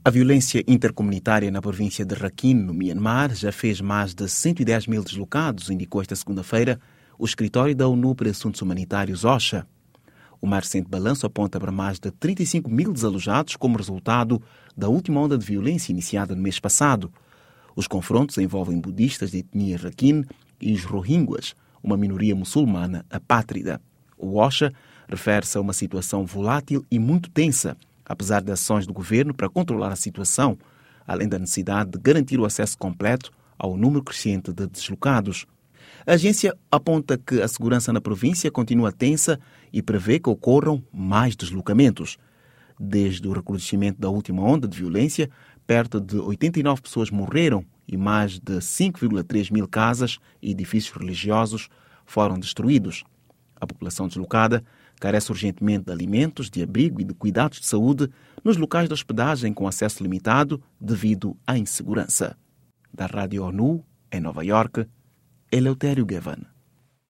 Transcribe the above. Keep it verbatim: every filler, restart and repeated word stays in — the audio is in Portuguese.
A violência intercomunitária na província de Rakhine, no Myanmar, já fez mais de cento e dez mil deslocados, indicou esta segunda-feira o escritório da ONU para Assuntos Humanitários, OCHA. O mais recente balanço aponta para mais de trinta e cinco mil desalojados como resultado da última onda de violência iniciada no mês passado. Os confrontos envolvem budistas de etnia Rakhine e os Rohingyas, uma minoria muçulmana apátrida. O OCHA refere-se a uma situação volátil e muito tensa, apesar de ações do governo para controlar a situação, além da necessidade de garantir o acesso completo ao número crescente de deslocados. A agência aponta que a segurança na província continua tensa e prevê que ocorram mais deslocamentos. Desde o recrudescimento da última onda de violência, perto de oitenta e nove pessoas morreram e mais de cinco vírgula três mil casas e edifícios religiosos foram destruídos. A população deslocada carece urgentemente de alimentos, de abrigo e de cuidados de saúde nos locais de hospedagem com acesso limitado devido à insegurança. Da Rádio ONU, em Nova Iorque, Eleutério Gavan.